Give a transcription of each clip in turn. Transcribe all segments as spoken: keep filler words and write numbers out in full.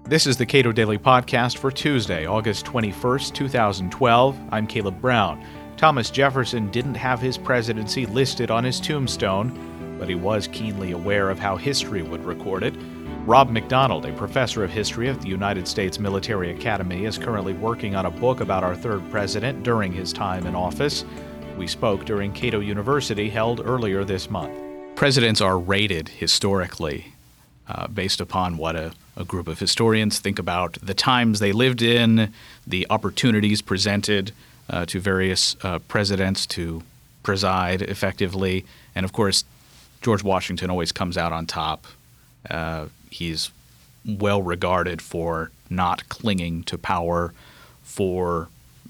This is the Cato Daily Podcast for Tuesday, August twenty-first, two thousand twelve. I'm Caleb Brown. Thomas Jefferson didn't have his presidency listed on his tombstone, but he was keenly aware of how history would record it. Rob McDonald, a professor of history at the United States Military Academy, is currently working on a book about our third president during his time in office. We spoke during Cato University, held earlier this month. Presidents are rated historically uh, based upon what a, a group of historians think about the times they lived in, the opportunities presented uh, to various uh, presidents to preside effectively. And of course, George Washington always comes out on top. Uh, he's well regarded for not clinging to power, for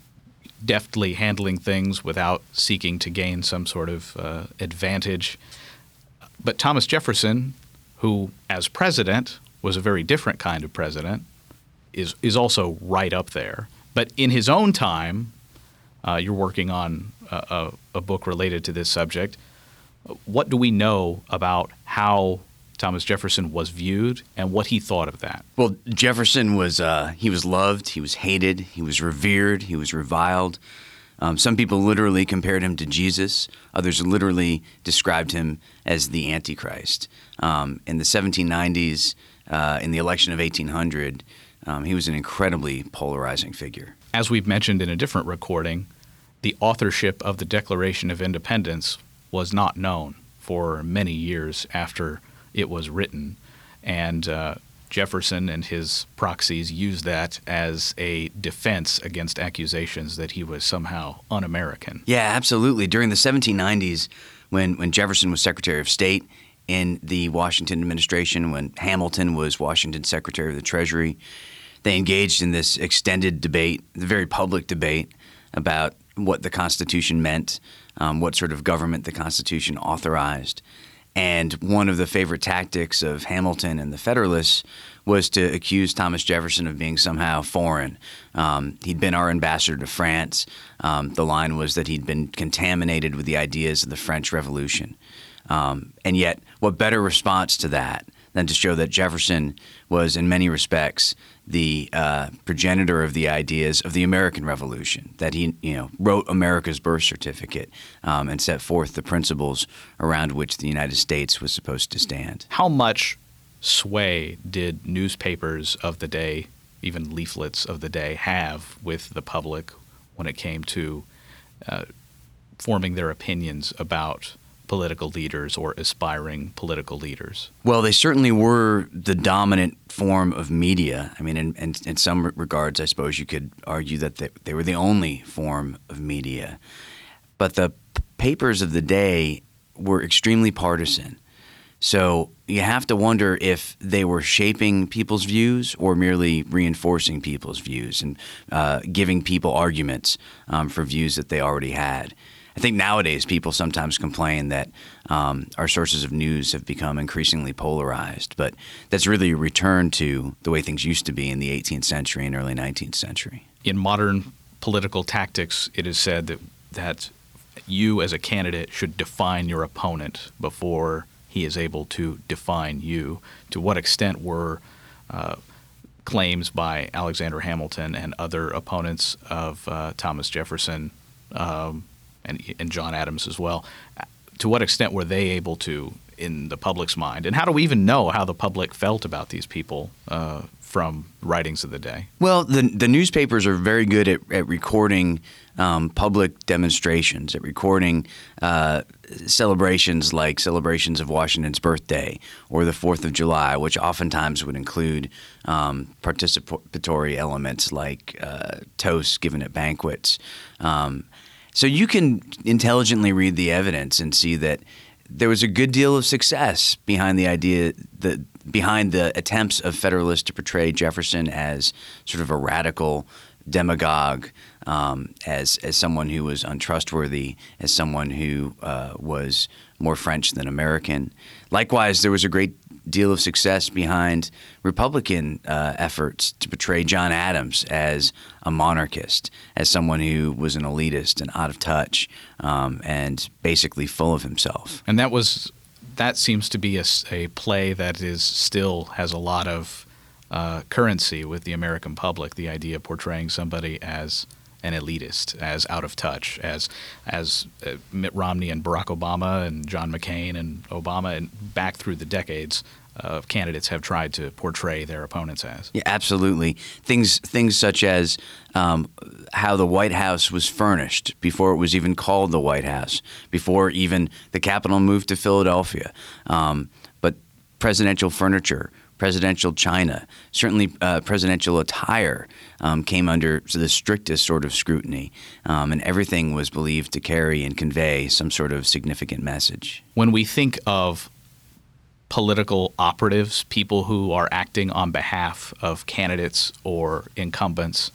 deftly handling things without seeking to gain some sort of uh, advantage. But Thomas Jefferson, who as president was a very different kind of president, is is also right up there. But in his own time, uh, you're working on a, a, a book related to this subject. What do we know about how Thomas Jefferson was viewed and what he thought of that? Well, Jefferson was uh, he was loved, he was hated, he was revered, he was reviled. Um, some people literally compared him to Jesus. Others literally described him as the Antichrist. Um, in the seventeen nineties, uh, in the election of eighteen hundred, um, he was an incredibly polarizing figure. As we've mentioned in a different recording, the authorship of the Declaration of Independence was not known for many years after it was written, and uh, Jefferson and his proxies used that as a defense against accusations that he was somehow un-American. Yeah, absolutely. During the seventeen nineties, when, when Jefferson was Secretary of State in the Washington administration, when Hamilton was Washington's Secretary of the Treasury, they engaged in this extended debate, the very public debate about what the Constitution meant, um, what sort of government the Constitution authorized. And one of the favorite tactics of Hamilton and the Federalists was to accuse Thomas Jefferson of being somehow foreign. Um, he'd been our ambassador to France. Um, the line was that he'd been contaminated with the ideas of the French Revolution. Um, and yet, what better response to that than to show that Jefferson was, in many respects, the uh, progenitor of the ideas of the American Revolution, that he, you know, wrote America's birth certificate um, and set forth the principles around which the United States was supposed to stand. How much sway did newspapers of the day, even leaflets of the day, have with the public when it came to uh, forming their opinions about political leaders or aspiring political leaders? Well, they certainly were the dominant form of media. I mean, in, in, in some regards, I suppose you could argue that they, they were the only form of media. But the p- papers of the day were extremely partisan. So you have to wonder if they were shaping people's views or merely reinforcing people's views and uh, giving people arguments um, for views that they already had. I think nowadays people sometimes complain that um, our sources of news have become increasingly polarized, but that's really a return to the way things used to be in the eighteenth century and early nineteenth century. In modern political tactics, it is said that, that you as a candidate should define your opponent before he is able to define you. To what extent were uh, claims by Alexander Hamilton and other opponents of uh, Thomas Jefferson um, And, and John Adams as well, to what extent were they able to, in the public's mind? And how do we even know how the public felt about these people uh, from writings of the day? Well, the the newspapers are very good at, at recording um, public demonstrations, at recording uh, celebrations like celebrations of Washington's birthday or the fourth of July, which oftentimes would include um, participatory elements like uh, toasts given at banquets. Um, So you can intelligently read the evidence and see that there was a good deal of success behind the idea that behind the attempts of Federalists to portray Jefferson as sort of a radical demagogue, um, as as someone who was untrustworthy, as someone who uh, was more French than American. Likewise, there was a great deal of success behind Republican uh, efforts to portray John Adams as a monarchist, as someone who was an elitist and out of touch, um, and basically full of himself. And that was that seems to be a, a play that is still has a lot of uh, currency with the American public, the idea of portraying somebody as an elitist, as out of touch, as as uh, Mitt Romney and Barack Obama and John McCain and Obama and back through the decades of uh, candidates have tried to portray their opponents as. Yeah, absolutely. Things things such as um, how the White House was furnished before it was even called the White House, before even the Capitol moved to Philadelphia. Um, but presidential furniture, presidential china, certainly uh, presidential attire um, came under the strictest sort of scrutiny, um, and everything was believed to carry and convey some sort of significant message. When we think of political operatives, people who are acting on behalf of candidates or incumbents,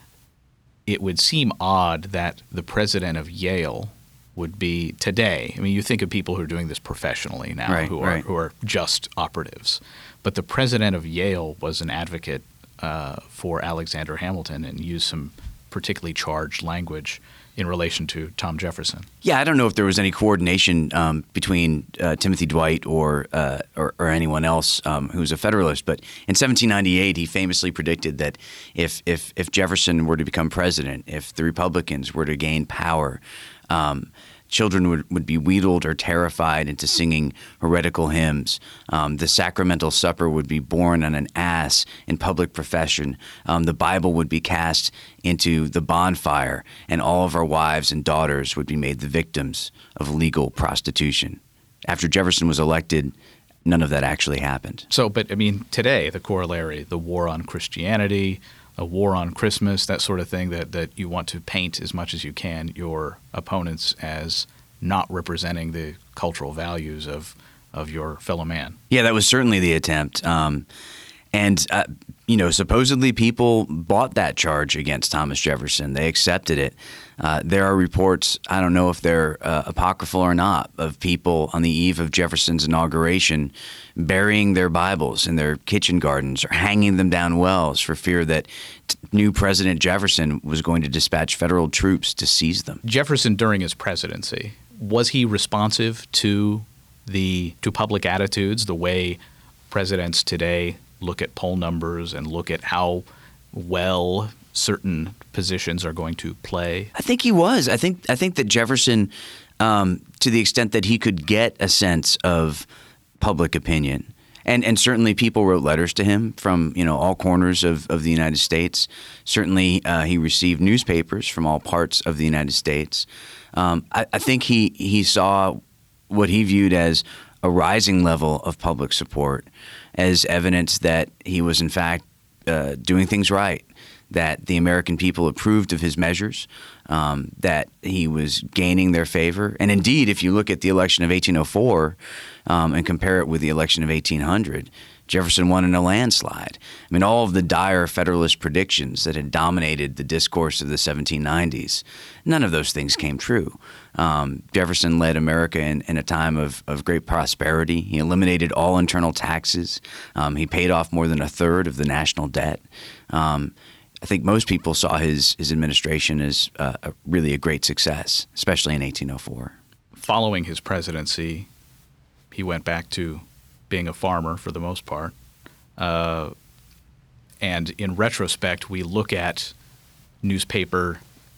it would seem odd that the president of Yale would be today. I mean, you think of people who are doing this professionally now, right, who are right. who are just operatives. But the president of Yale was an advocate uh, for Alexander Hamilton and used some particularly charged language in relation to Tom Jefferson. Yeah, I don't know if there was any coordination um, between uh, Timothy Dwight or, uh, or or anyone else um, who's a Federalist, but in seventeen ninety-eight he famously predicted that if if if Jefferson were to become president, if the Republicans were to gain power, um, children would, would be wheedled or terrified into singing heretical hymns. Um, the sacramental supper would be borne on an ass in public profession. Um, the Bible would be cast into the bonfire, and all of our wives and daughters would be made the victims of legal prostitution. After Jefferson was elected, none of that actually happened. So, but I mean, today, the corollary, the war on Christianity, a war on Christmas, that sort of thing, that, that you want to paint as much as you can your opponents as not representing the cultural values of of your fellow man. Yeah, that was certainly the attempt. Um, and, uh, you know, supposedly people bought that charge against Thomas Jefferson. They accepted it. Uh, there are reports, I don't know if they're uh, apocryphal or not, of people on the eve of Jefferson's inauguration burying their Bibles in their kitchen gardens or hanging them down wells for fear that t- new President Jefferson was going to dispatch federal troops to seize them. Jefferson, during his presidency, was he responsive to the to public attitudes, the way presidents today look at poll numbers and look at how well certain positions are going to play? I think he was. I think I think that Jefferson, um, to the extent that he could get a sense of public opinion, and and certainly people wrote letters to him from you know all corners of, of the United States. Certainly, uh, he received newspapers from all parts of the United States. Um, I, I think he he saw what he viewed as a rising level of public support as evidence that he was in fact uh, doing things right, that the American people approved of his measures, um, that he was gaining their favor. And indeed, if you look at the election of eighteen oh four um, and compare it with the election of eighteen hundred, Jefferson won in a landslide. I mean, all of the dire Federalist predictions that had dominated the discourse of the seventeen nineties, none of those things came true. Um, Jefferson led America in, in a time of, of great prosperity. He eliminated all internal taxes. Um, he paid off more than a third of the national debt. Um, I think most people saw his, his administration as uh, a, really a great success, especially in eighteen oh four. Following his presidency, he went back to being a farmer for the most part. Uh, and in retrospect, we look at newspaper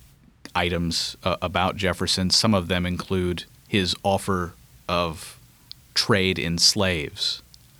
items uh, about Jefferson. Some of them include his offer of trade in slaves.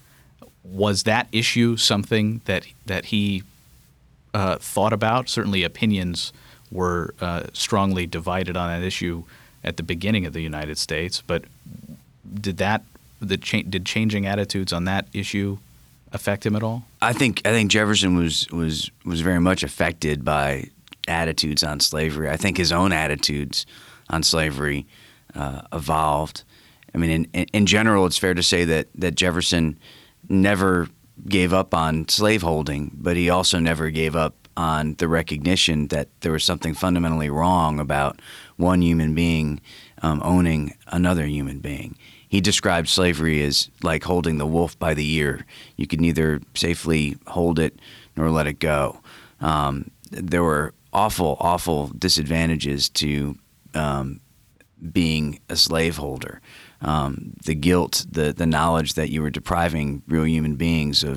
Was that issue something that that he uh, thought about? Certainly opinions were uh, strongly divided on that issue at the beginning of the United States, but did that The cha- did changing attitudes on that issue affect him at all? I think I think Jefferson was was was very much affected by attitudes on slavery. I think his own attitudes on slavery uh, evolved. I mean, in, in general, it's fair to say that that Jefferson never gave up on slaveholding, but he also never gave up on the recognition that there was something fundamentally wrong about one human being um, owning another human being. He described slavery as like holding the wolf by the ear. You could neither safely hold it nor let it go. Um, there were awful, awful disadvantages to um, being a slaveholder. Um, the guilt, the the knowledge that you were depriving real human beings of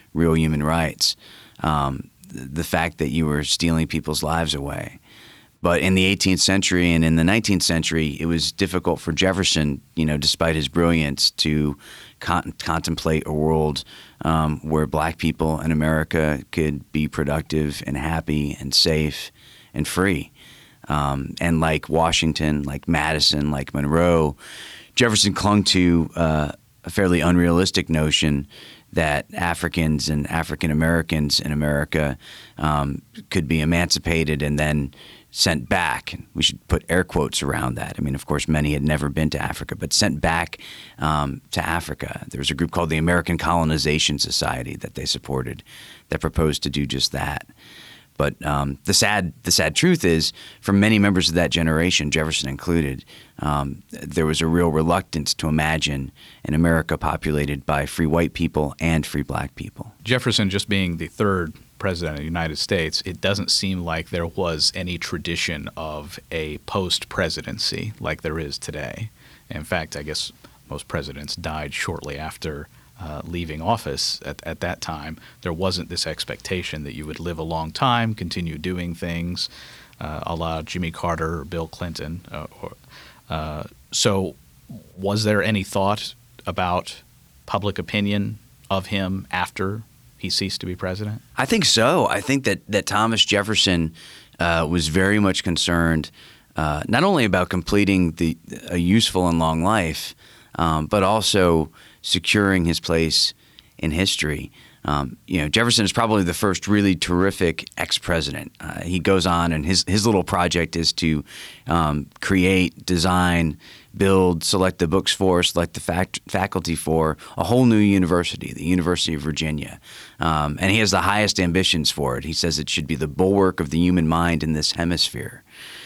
real human rights. Um, the fact that you were stealing people's lives away. But in the eighteenth century and in the nineteenth century, it was difficult for Jefferson, you know, despite his brilliance, to con- contemplate a world um, where black people in America could be productive and happy and safe and free. Um, and like Washington, like Madison, like Monroe, Jefferson clung to uh, a fairly unrealistic notion that Africans and African Americans in America um, could be emancipated and then sent back. We should put air quotes around that. I mean, of course, many had never been to Africa, but sent back um, to Africa. There was a group called the American Colonization Society that they supported that proposed to do just that. But um, the sad the sad truth is, for many members of that generation, Jefferson included, um, there was a real reluctance to imagine an America populated by free white people and free black people. Jefferson just being the third president of the United States, it doesn't seem like there was any tradition of a post-presidency like there is today. In fact, I guess most presidents died shortly after Uh, leaving office. At, at that time, there wasn't this expectation that you would live a long time, continue doing things, uh, a la Jimmy Carter or Bill Clinton. Uh, or, uh, so was there any thought about public opinion of him after he ceased to be president? I think so. I think that, that Thomas Jefferson uh, was very much concerned uh, not only about completing the a useful and long life, um, but also securing his place in history. Um, you know, Jefferson is probably the first really terrific ex-president. Uh, he goes on, and his his little project is to um, create, design, build, select the books for, select the fact, faculty for a whole new university, the University of Virginia. Um, and he has the highest ambitions for it. He says it should be the bulwark of the human mind in this hemisphere.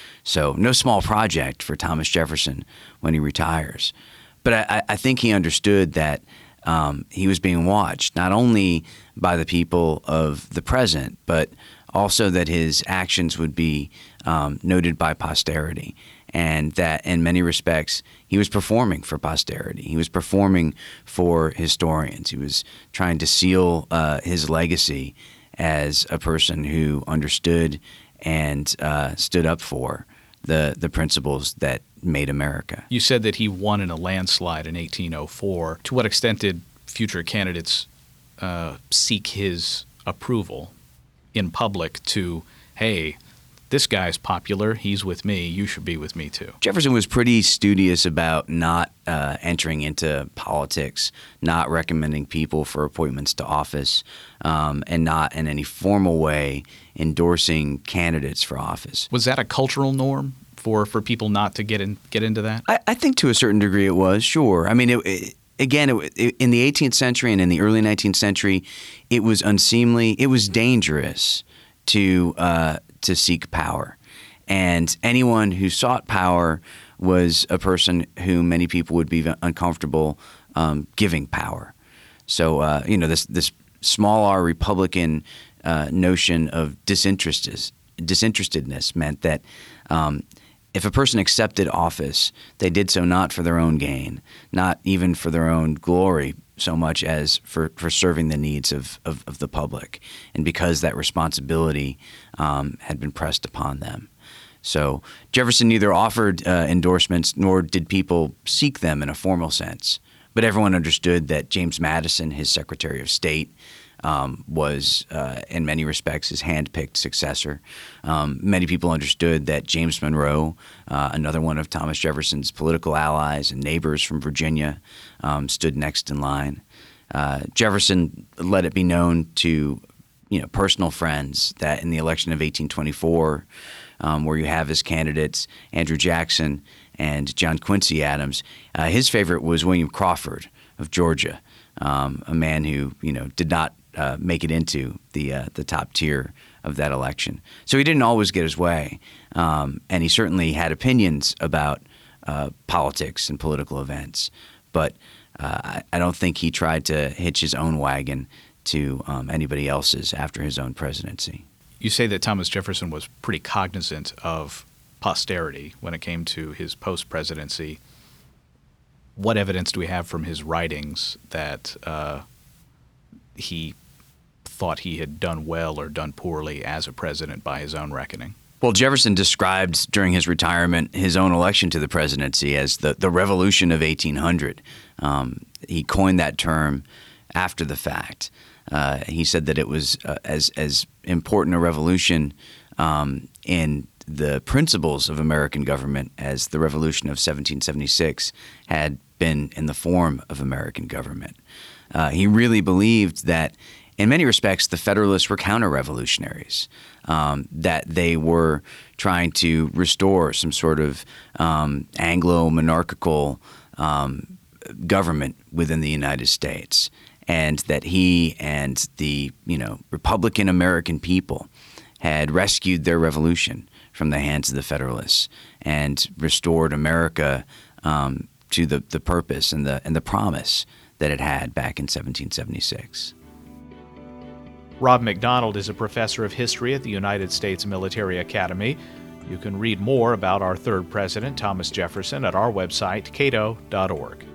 So no small project for Thomas Jefferson when he retires. But I, I think he understood that um, he was being watched, not only by the people of the present, but also that his actions would be um, noted by posterity, and that in many respects he was performing for posterity. He was performing for historians. He was trying to seal uh, his legacy as a person who understood and uh, stood up for the the principles that made America. You said that he won in a landslide in eighteen oh four. To what extent did future candidates uh, seek his approval in public to, hey, this guy's popular, he's with me, you should be with me too? Jefferson was pretty studious about not uh, entering into politics, not recommending people for appointments to office, um, and not in any formal way endorsing candidates for office. Was that a cultural norm for, for people not to get in get into that? I, I think to a certain degree it was, sure. I mean, it, it, again, it, it, in the eighteenth century and in the early nineteenth century, it was unseemly, it was dangerous to uh, to seek power. And anyone who sought power was a person who many people would be uncomfortable um, giving power. So, uh, you know, this this small r Republican uh, notion of disinterest, disinterestedness meant that um, if a person accepted office, they did so not for their own gain, not even for their own glory, so much as for, for serving the needs of, of, of the public, and because that responsibility um, had been pressed upon them. So Jefferson neither offered uh, endorsements nor did people seek them in a formal sense. But everyone understood that James Madison, his Secretary of State, um, was uh, in many respects his hand-picked successor. Um, many people understood that James Monroe, uh, another one of Thomas Jefferson's political allies and neighbors from Virginia, um, stood next in line. Uh, Jefferson let it be known to, you know, personal friends that in the election of eighteen twenty-four, um, where you have his candidates Andrew Jackson and John Quincy Adams, uh, his favorite was William Crawford of Georgia, um, a man who, you know, did not uh, make it into the uh, the top tier of that election. So he didn't always get his way, um, and he certainly had opinions about uh, politics and political events. But uh, I, I don't think he tried to hitch his own wagon to um, anybody else's after his own presidency. You say that Thomas Jefferson was pretty cognizant of posterity when it came to his post-presidency. What evidence do we have from his writings that uh, he thought he had done well or done poorly as a president by his own reckoning. Well, Jefferson described during his retirement his own election to the presidency as the, the revolution of eighteen hundred. Um, he coined that term after the fact. Uh, he said that it was uh, as as important a revolution um, in the principles of American government as the revolution of seventeen seventy-six had been in the form of American government. Uh, he really believed that in many respects the Federalists were counter-revolutionaries, um, that they were trying to restore some sort of um, Anglo-monarchical um, government within the United States, and that he and the you know Republican American people had rescued their revolution from the hands of the Federalists and restored America um, to the, the purpose and the and the promise that it had back in seventeen seventy-six. Rob McDonald is a professor of history at the United States Military Academy. You can read more about our third president, Thomas Jefferson, at our website, cato dot org.